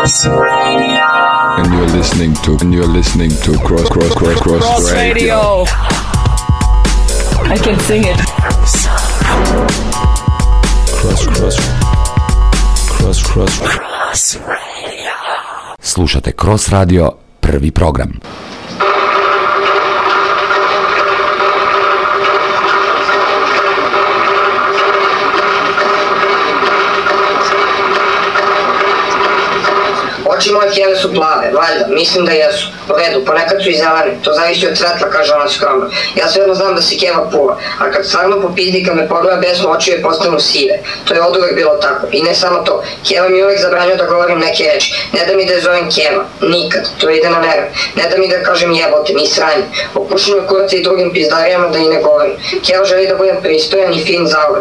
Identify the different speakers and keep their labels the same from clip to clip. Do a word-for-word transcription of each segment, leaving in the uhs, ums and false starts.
Speaker 1: Cross Radio.
Speaker 2: And you're listening to, and you're listening to Cross, Cross, Cross, Cross, Cross Radio.
Speaker 3: Radio. I can sing it.
Speaker 2: Cross, Cross, Cross, Cross,
Speaker 1: Cross Radio.
Speaker 4: Slušate Cross Radio, prvi program.
Speaker 5: Oči moje Kjeve su plave, valjda, mislim da jesu. U redu, ponekad su i zelene, to zavisi od svetla, kaže ona skromno. Ja svejedno znam da se Kjeva puva, a kad stvarno popizdi, kad me pogleda besno, oči joj postanu sive. To je oduvek bilo tako. I ne samo to, Kjeva mi uvek zabranjuje da govorim neke reči. Ne da mi da je zovem Kjeva, nikad, to ide na nerve. Ne da mi da kažem jebote, ni sranje. Okušeno je kuraca i drugim pizdarijama da i ne govorim. Kjeva želi da budem pristojan i fin zauvek.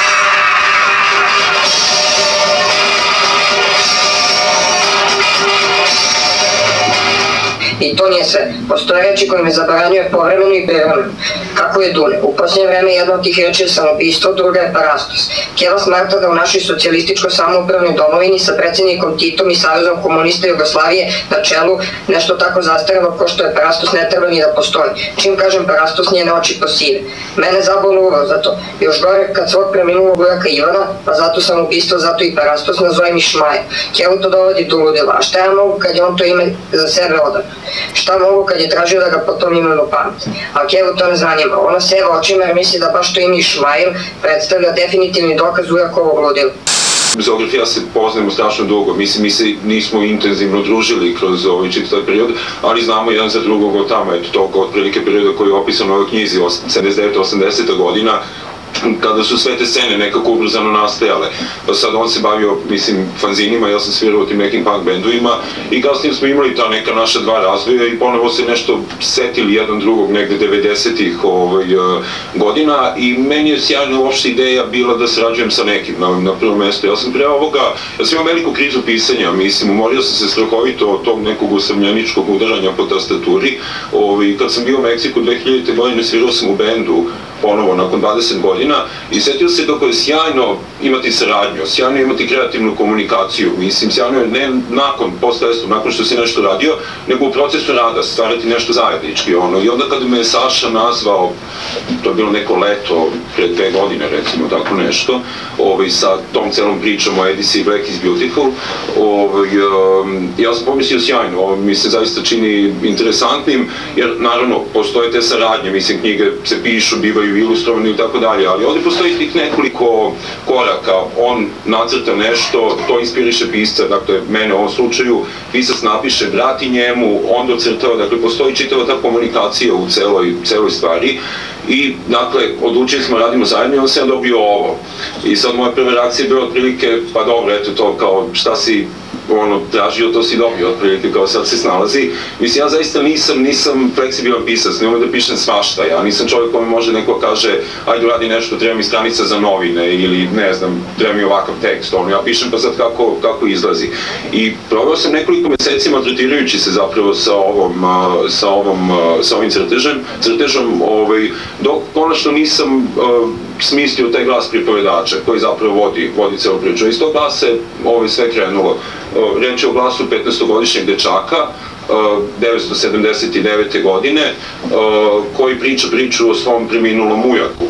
Speaker 5: I to nije sve. Postoje reči koje me zabranjuje povremeno i privremeno. Kako je Dune? U posljednje vreme jedna od tih reči je samoubistvo, druga je parastos. Kjeva smatra da u našoj socijalističkoj samoupravnoj domovini sa predsjednikom Titom i Savezom komunista Jugoslavije na čelu nešto tako zastarelo ko što je parastos ne treba ni da postoji. Čim kažem parastos, njene oči posive. Mene zabolu uvod za to. Još gore kad svog preminulog ujaka Ivana, pa zato samoubistvo, zato i parastos, nazovem i Šmaja. Kjevu to dovodi do ludila. A šta ja mogu kad je on to ime za sebe odao? Šta mogu kad je tražio da ga po tom imenu pameti? A Kjevu to ne zanima. Ona seva očima jer misli da baš to ime Šmajl predstavlja definitivni dokaz ujakovog ludila.
Speaker 6: Zografija se poznajemo strašno dugo, mislim, mi se nismo intenzivno družili kroz ovaj čitav period, ali znamo jedan za drugog od tamo, eto tog otprilike perioda koji je opisan u ovoj knjizi, sedamdeset deveta osamdeseta godina, kada su sve te scene nekako ubrzano nastajale. Pa sad on se bavio, mislim, fanzinima, ja sam svirao u tim nekim punk bendovima i kasnije smo imali ta neka naša dva razvoja i ponovo se nešto setili jedan drugog negde devedesetih ovaj, godina i meni je sjajna uopšte ideja bila da sarađujem sa nekim na, na prvo mesto. Ja sam pre ovoga, ja sam imao veliku krizu pisanja, mislim, umorio sam se strahovito od tog nekog usamljeničkog udaranja po tastaturi. Ovaj, kad sam bio u Meksiku dve hiljadite godine svirao sam u bendu ponovo nakon dvadeset godina i setio se kako je sjajno imati saradnju, sjajno imati kreativnu komunikaciju, mislim, sjajno je ne nakon, posle nakon što si nešto radio, nego u procesu rada, stvarati nešto zajednički, ono, i onda kada me je Saša nazvao, to je bilo neko leto, pre dve godine, recimo, tako nešto, ovaj, sa tom celom pričom o ediciji Black is Beautiful, ovaj, um, ja sam pomislio sjajno, ovo mi se zaista čini interesantnim, jer, naravno, postoje te saradnje, mislim, knjige se pišu, bivaju ilustrovani i tako dalje, ali ovdje postoji tih nekoliko koraka, on nacrta nešto, to inspiriše pisca, dakle, mene u ovom slučaju, pisac napiše, vrati njemu, on docrtava, dakle, postoji čitava ta komunikacija u celoj, celoj stvari i, dakle, odlučili smo, radimo zajedno i on se dobio ovo. I sad moja prva reakcija je bila otprilike, pa dobro, eto to, kao, šta si ono, tražio, to si dobio, otprilike, kao sad se snalazi. Mislim, ja zaista nisam, nisam fleksibilan pisac, ne umem da pišem svašta, ja nisam čovjek kome može neko kaže, ajde uradi nešto, treba mi stranica za novine ili, ne znam, treba mi ovakav tekst, ono, ja pišem pa sad kako, kako izlazi. I probao sam nekoliko meseci maltretirajući se zapravo sa ovom, sa ovom, sa ovim crtežem, crtežom, ovaj, dok konačno nisam uh, smislio taj glas pripovedača koji zapravo vodi, vodi celu priču. Iz tog glasa je ovaj, sve krenulo. Reč je o glasu petnaestogodišnjeg dečaka, devetsto sedamdeset devete godine, koji priča priču o svom preminulom ujaku,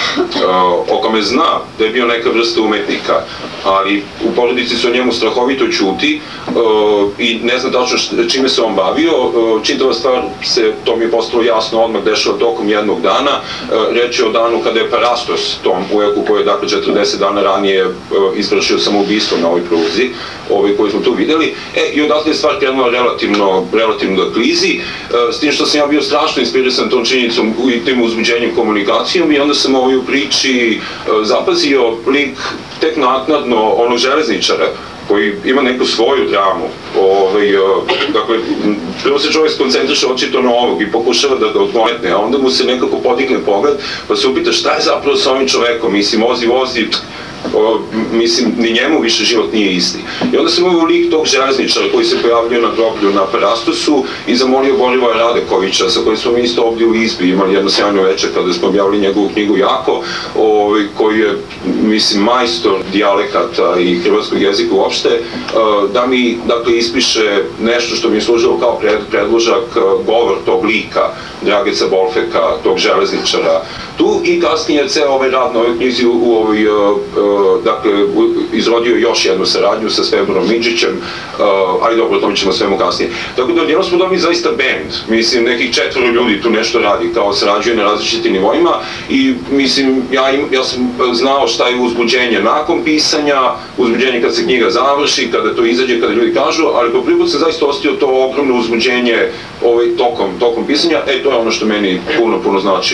Speaker 6: o kome zna da je bio neka vrsta umetnika, ali u porodici se o njemu strahovito ćuti i ne zna tačno čime se on bavio. Čitava stvar se, to mi je postalo jasno, odmah dešava tokom jednog dana. Reč je o danu kada je parastos tom ujaku koji je, dakle, četrdeset dana ranije izvršio samoubistvo na ovoj pruzi, ovaj koji smo tu videli. E, i odatle je stvar krenula relativno, relativno da klizi, s tim što sam ja bio strašno inspirisan tom činjenicom i tim uzbuđenjem komunikacijom i onda sam ovaj u priči zapazio lik tek naknadno onog železničara koji ima neku svoju dramu. Ovaj, dakle, prvo se čovjek skoncentriše očito na ovog i pokušava da ga odgonetne, a onda mu se nekako podigne pogled pa se upita šta je zapravo sa ovim čovekom, mislim, vozi, vozi, o, mislim, ni njemu više život nije isti. I onda sam imao lik tog železničara koji se pojavljuje na groblju na Parastosu i zamolio Borivoja Radekovića, sa kojim smo mi isto ovdje u Izbi imali jedno sjajno večer kada smo objavili njegovu knjigu Jako, ovaj, koji je, mislim, majstor dijalekata i hrvatskog jezika uopšte, da mi, dakle, ispiše nešto što mi je služilo kao pred, predložak, govor tog lika, Drageca Bolfeka, tog železničara, tu i kasnije ceo ovaj rad na ovoj knjizi u, u ovoj, uh, uh, dakle, izrodio još jednu saradnju sa Svebranom Midžićem, uh, ali dobro, o tome ćemo svemu kasnije. Tako da odjedno smo dobili zaista band, mislim, nekih četvoro ljudi tu nešto radi, kao sarađuje na različitim nivoima i mislim, ja, im, ja sam znao šta je uzbuđenje nakon pisanja, uzbuđenje kad se knjiga završi, kada to izađe, kada ljudi kažu, ali po prvi put sam zaista ostio to ogromno uzbuđenje ovaj, tokom, tokom pisanja, e, to je ono što meni puno, puno znači.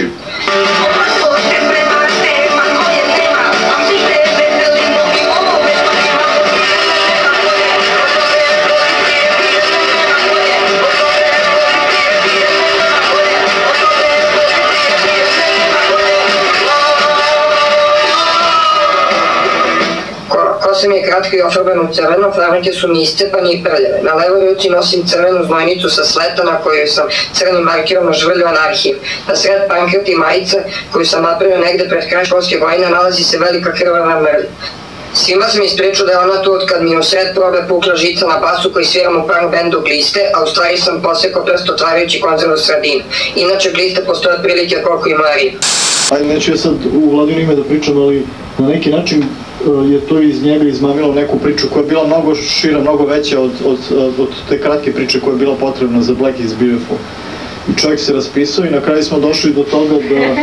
Speaker 5: Kosa mi je kratka i ofarbana u crveno, flamanke su mi iscepane i prljave. Na levoj ruci nosim crvenu znojnicu sa sleta na kojoj sam crnim markerom ožvrljao anarhiju. Na sred pankrta i majice koju sam napravio negde pred kraj školske godine nalazi se velika krvava mrlja. Svima sam ispričao da je ona tu od kad mi je u sred probe pukla žica na basu koji sviram u punk bandu Gliste, a u stvari sam posekao prst otvarajući konzervu sardina. Inače Gliste postoje prilike koliko ima riba.
Speaker 7: Ajde, neću ja sad u Vladinu ime da pričam, ali na neki način je to iz njega izmamilo neku priču koja je bila mnogo šira, mnogo veća od, od, od te kratke priče koja je bila potrebna za Black is Beautiful. I čovjek se raspisao i na kraju smo došli do toga da,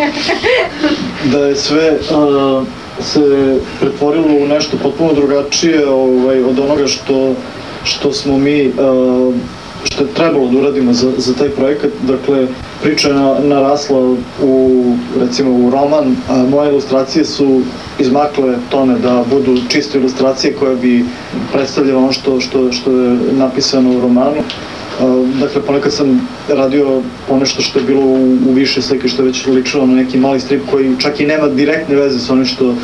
Speaker 7: da je sve uh, se pretvorilo u nešto potpuno drugačije ovaj, od onoga što, što smo mi uh, što je trebalo da uradimo za, za taj projekat. Dakle, priča je na, narasla u, recimo, u roman, a moje ilustracije su izmakle tome da budu čiste ilustracije koje bi predstavljale ono što, što, što je napisano u romanu. Dakle, ponekad sam radio ponešto što je bilo u, u više slike, što je već ličilo na neki mali strip koji čak i nema direktne veze sa onim što,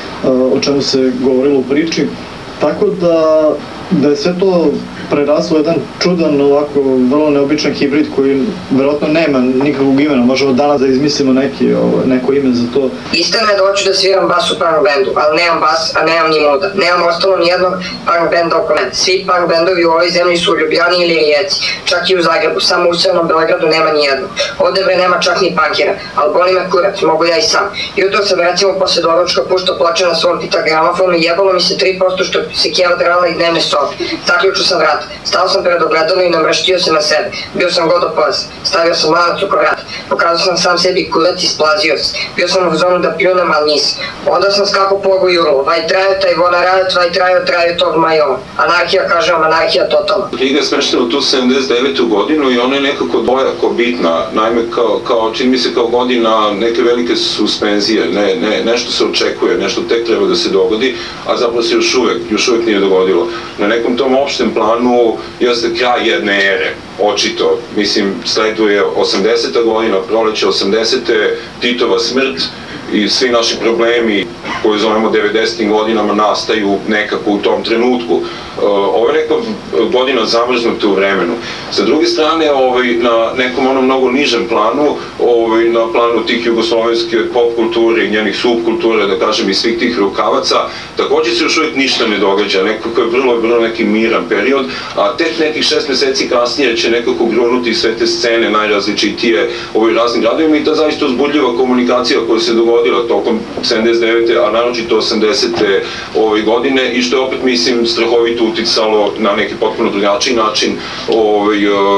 Speaker 7: o čemu se govorilo u priči. Tako da, da je sve to preraslo jedan čudan, ovako, vrlo neobičan hibrid koji verovatno nema nikakvog imena, možemo danas da izmislimo neki, ovo, neko ime za to.
Speaker 5: Istina je da hoću da sviram bas u punk bandu, ali nemam bas, a nemam ni muda. Nemam ostalo ni jednog punk banda oko mene. Svi punk bandovi u ovoj zemlji su u Ljubljani ili Rijeci, čak i u Zagrebu, samo u Crnom Beogradu nema ni jednog. Ovde bre nema čak ni punkera, ali boli me kurac, mogu ja i sam. Jutro sam recimo posle doručka puštao ploče na svom pita gramofonu i jebalo mi se tri posto što se kjeva drala i dnevne sobe. Zaključio sam vrat. Stao sam pred ogledalo i namrštio se na sebe. Bio sam god opaz. Stavio sam lanac oko vrata. Pokazao sam sam sebi kurac i splazio se. Bio sam u zonu da pljunem, ali nisam. Onda sam skakao pogu i urlo. Vaj traju taj vonarajac, vaj traju, traju tog majo. Anarhija, kažem, anarhija totalna.
Speaker 6: Knjiga je smeštena u tu sedamdeset devetu godinu i ona je nekako dvojako bitna. Naime, kao, kao, čini mi se kao godina neke velike suspenzije. Ne, ne, nešto se očekuje, nešto tek treba da se dogodi, a zapravo se još uvek, još uvek nije dogodilo. Na nekom tom opštem planu jeste kraj jedne ere, očito. Mislim, sleduje osamdeseta godina, proleće osamdesete, Titova smrt i svi naši problemi koje zovemo devedesetim godinama nastaju nekako u tom trenutku. Ovo je neka godina zamrznuta u vremenu. Sa druge strane, ovaj, na nekom onom mnogo nižem planu, ovaj, na planu tih jugoslovenske pop kulture i njenih subkulture, da kažem, i svih tih rukavaca, također se još uvijek ništa ne događa. Nekako je vrlo, vrlo neki miran period, a tek nekih šest meseci kasnije će nekako grunuti sve te scene najrazličitije ovoj raznim gradovima i ta zaista uzbudljiva komunikacija koja se dogodila tokom sedamdeset devete a naročito osamdesete ove godine i što je opet, mislim, strahovito uticalo na neki potpuno drugačiji način ovaj,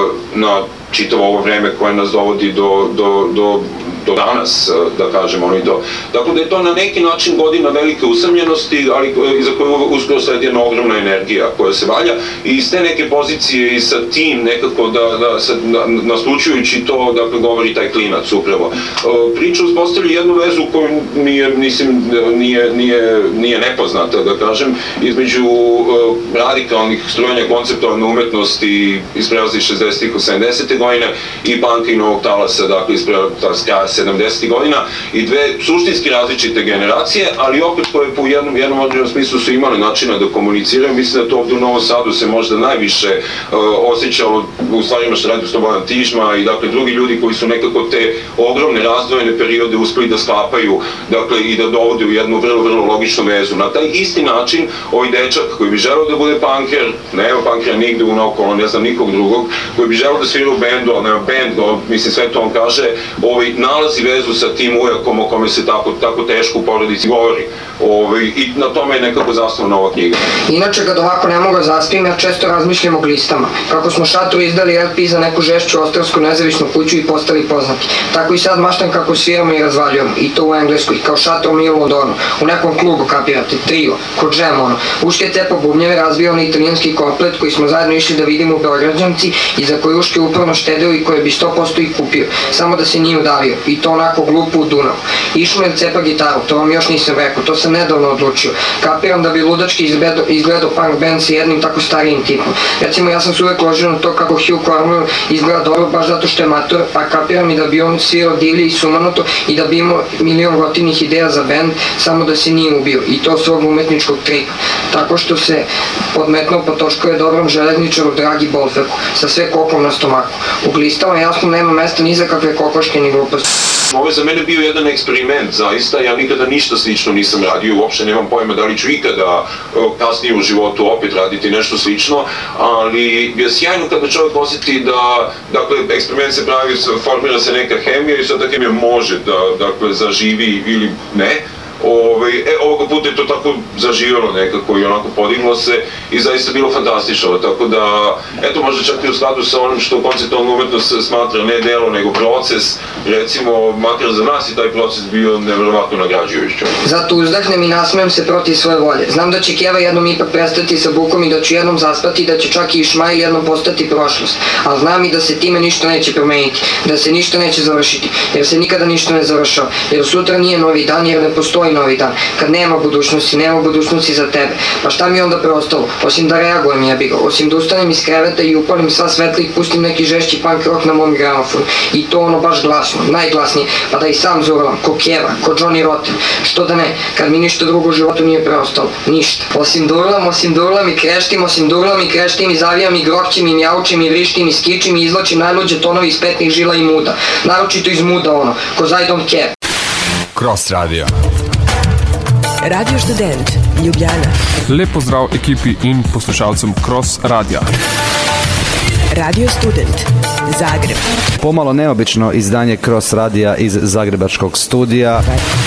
Speaker 6: na čitavo ovo vreme koje nas dovodi do, do, do, do danas, da kažemo ono i to. Dakle, da je to na neki način godina velike usamljenosti, ali iza koje uskoro sledi jedna ogromna energija koja se valja i iz te neke pozicije i sa tim nekako da, da sad, naslučujući to, dakle, govori taj klinac upravo. Priča uspostavlja jednu vezu koju nije, mislim, nije, nije, nije nepoznata, da kažem, između radikalnih strujanja konceptualne umetnosti iz prelaznih šezdesetih u sedamdesete godine i panka i novog talasa, dakle, iz kraja sedamdesetih godina i dve suštinski različite generacije, ali opet koje po jednom, jednom određenom smislu su imali načina da komuniciraju. Mislim da to ovdje u Novom Sadu se možda najviše uh, osjećalo u stvarima što radi Slobodan Tižma i dakle drugi ljudi koji su nekako te ogromne razdvojene periode uspeli da sklapaju, dakle i da dovode u jednu vrlo, vrlo logičnu vezu. Na taj isti način ovaj dečak koji bi želeo da bude punker, nema punkera nigde unaokolo, ne znam nikog drugog, koji bi želeo da svira u bendu, ali nema bend, no, mislim sve to on kaže, ovaj, nalazi vezu sa tim ujakom o kome se tako, tako teško u porodici govori. Ovaj, I na tome je nekako zasnovana ova knjiga.
Speaker 5: Inače, kad ovako ne mogu zaspim, ja često razmišljam o glistama. Kako smo Šatoru izdali el pe za neku žešću ostarsku nezavisnu kuću i postali poznati. Tako i sad maštam kako sviramo i razvaljujemo. I to u Engleskoj, kao Šator mi u Londonu. U nekom klubu, kapirate, trio, kod Džem, ono. Uške cepa bubnjeve razbio onaj italijanski komplet koji smo zajedno išli da vidimo u Beograđanci i za koji Uške uporno štedeo i koje bi sto posto i kupio. Samo da se nije udavio. I to onako glupo u Dunavu. Išlo je cepa gitaru, to vam još nisam rekao, to sam nedavno odlučio. Kapiram da bi ludački izgledao, izgledao punk band sa jednim tako starijim tipom. Recimo, ja sam se uvek ložio na to kako Hugh Cornwell izgleda dobro baš zato što je mator, a kapiram i da bi on svirao divlje i sumanuto i da bi imao milion gotivnih ideja za band, samo da se nije ubio. I to svog umetničkog tripa. Tako što se podmetnuo po točkove dobrom železničaru Dragi Bolfeku, sa sve kokom na stomaku. U glistama jasno nema mesta ni za kakve kokoške ni gluposti.
Speaker 6: Ovo je za mene bio jedan eksperiment, zaista, ja nikada ništa slično nisam radio, uopšte nemam pojma da li ću ikada kasnije u životu opet raditi nešto slično, ali je sjajno kada čovjek osjeti da, dakle, eksperiment se pravi, formira se neka hemija i sad ta hemija može da, dakle, zaživi ili ne. Ove, e, ovoga puta je to tako zaživjelo nekako i onako podiglo se i zaista bilo fantastično, tako da, eto, možda čak i u skladu sa onim što konceptualna umetnost smatra ne delo, nego proces, recimo, makar za nas je taj proces bio nevjerovatno nagrađujući.
Speaker 5: Zato uzdahnem i nasmejem se protiv svoje volje. Znam da će Keva jednom ipak prestati sa bukom i da ću jednom zaspati, da će čak i Išmail jednom postati prošlost, ali znam i da se time ništa neće promeniti, da se ništa neće završiti, jer se nikada ništa ne završava, jer sutra nije novi dan, jer ne postoji novi dan. Kad nema budućnosti, nema budućnosti za tebe. Pa šta mi je onda preostalo? Osim da reagujem jebiga, osim da ustanem iz kreveta i upalim sva svetla i pustim neki žešći punk rock na mom gramofonu. I to ono baš glasno, najglasnije, pa da i sam zurlam, ko Keva, ko Johnny Rotten. Što da ne, kad mi ništa drugo u životu nije preostalo. Ništa. Osim da urlam, osim da urlam i kreštim, osim da urlam i kreštim i zavijam i grokćim i mjaučim i vrištim i skičim i izlačim najluđe tonovi iz petnih žila i muda. Naročito iz muda ono, ko I don't care.
Speaker 8: Cross Radio.
Speaker 9: Radio Študent, Ljubljana.
Speaker 10: Lep pozdrav ekipi in poslušalcem Cross Radia.
Speaker 9: Radio Student, Zagreb.
Speaker 11: Pomalo neobično izdanje Cross Radija iz zagrebačkog studija.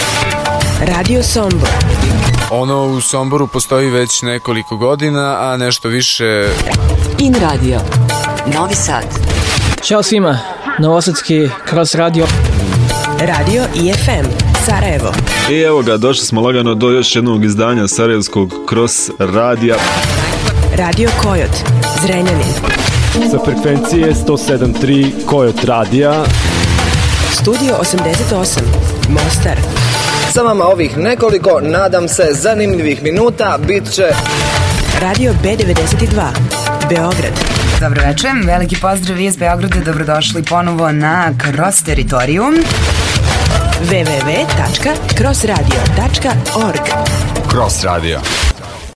Speaker 9: Radio Sombor.
Speaker 8: Ono u Somboru postoji već nekoliko godina, a nešto više...
Speaker 9: In Radio, Novi Sad.
Speaker 12: Ćao svima, novosadski Cross Radio.
Speaker 9: Radio I F M, Sarajevo.
Speaker 13: I evo ga, došli smo lagano do još jednog izdanja sarajevskog Cross Radija.
Speaker 9: Radio Kojot, Zrenjanin.
Speaker 14: Sa frekvencije sto sedam tri Kojot Radija.
Speaker 9: Studio osamdeset osam, Mostar.
Speaker 15: Sa vama ovih nekoliko, nadam se, zanimljivih minuta bit će...
Speaker 9: Radio B devedeset dva, Beograd.
Speaker 16: Dobro večer, veliki pozdrav iz Beograda, dobrodošli ponovo na Cross Teritorium.
Speaker 9: w w w tačka cross radio tačka org.
Speaker 8: Cross Radio.